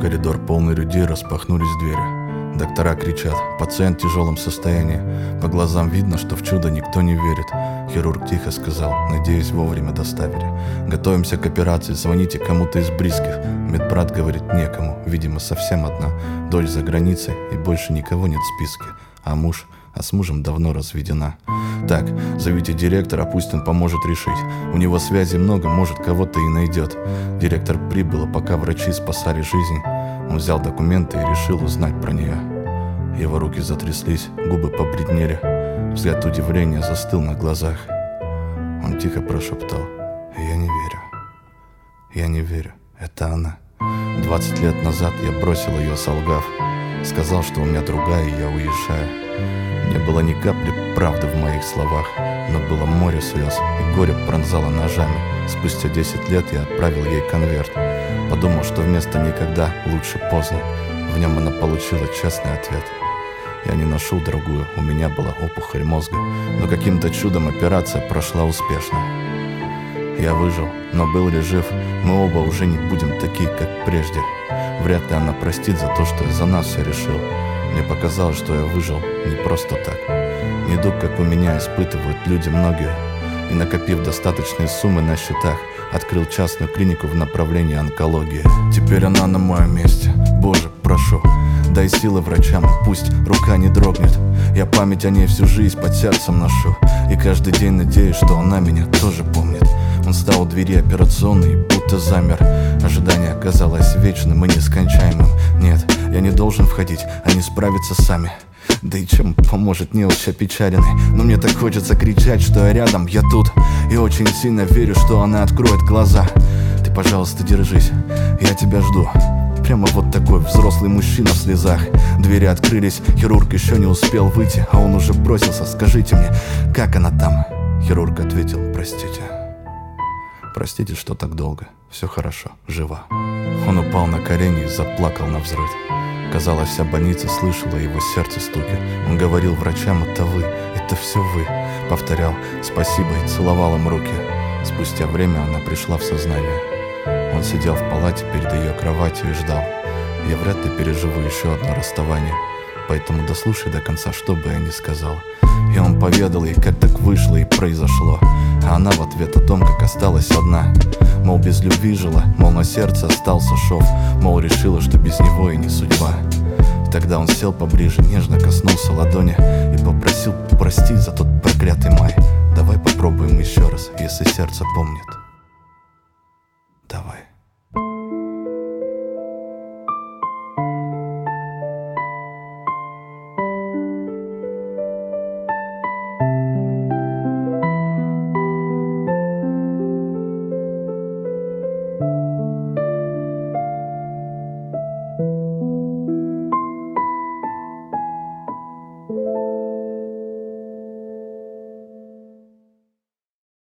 Коридор полный людей, распахнулись двери. Доктора кричат: пациент в тяжелом состоянии. По глазам видно, что в чудо никто не верит. Хирург тихо сказал: надеюсь, вовремя доставили. Готовимся к операции, звоните кому-то из близких. Медбрат говорит: некому, видимо, совсем одна. Дочь за границей и больше никого нет в списке. А с мужем давно разведена. Так, зовите директора, пусть он поможет решить. У него связей много, может, кого-то и найдет. Директор прибыл, пока врачи спасали жизнь. Он взял документы и решил узнать про нее. Его руки затряслись, губы побледнели. Взгляд удивления застыл на глазах. Он тихо прошептал: я не верю. Я не верю, это она. 20 лет назад я бросил ее, солгав. Сказал, что у меня другая, и я уезжаю. Не было ни капли правды в моих словах, но было море слез, и горе пронзало ножами. Спустя 10 лет я отправил ей конверт. Подумал, что вместо «никогда» лучше поздно. В нем она получила честный ответ. Я не нашел другую, у меня была опухоль мозга, но каким-то чудом операция прошла успешно. Я выжил, но был ли жив, мы оба уже не будем такие, как прежде. Вряд ли она простит за то, что я за нас все решил. Мне показалось, что я выжил не просто так. Недуг, как у меня, испытывают люди многие. И, накопив достаточные суммы на счетах, открыл частную клинику в направлении онкологии. Теперь она на моем месте. Боже, прошу, дай силы врачам, пусть рука не дрогнет. Я память о ней всю жизнь под сердцем ношу. И каждый день надеюсь, что она меня тоже помнит. Он стал у двери операционной и будто замер. Ожидание оказалось вечным и нескончаемым. Нет, я не должен входить, они справятся сами. Да и чем поможет неуч опечаленный? Но мне так хочется кричать, что я рядом, я тут. И очень сильно верю, что она откроет глаза. Ты, пожалуйста, держись, я тебя жду. Прямо вот такой взрослый мужчина в слезах. Двери открылись, хирург еще не успел выйти, а он уже бросился: скажите мне, как она там? Хирург ответил: простите. Простите, что так долго. Все хорошо, жива. Он упал на колени и заплакал навзрыд. Казалось, вся больница слышала его сердце стуки. Он говорил врачам: это вы, это все вы. Повторял спасибо и целовал им руки. Спустя время она пришла в сознание. Он сидел в палате перед ее кроватью и ждал. Я вряд ли переживу еще одно расставание, поэтому дослушай до конца, что бы я ни сказал. И он поведал ей, как так вышло и произошло. А она в ответ о том, как осталась одна. Мол, без любви жила, мол, на сердце остался шов. Мол, решила, что без него и не судьба. И тогда он сел поближе, нежно коснулся ладони и попросил простить за тот проклятый май. Давай попробуем еще раз, если сердце помнит. Давай.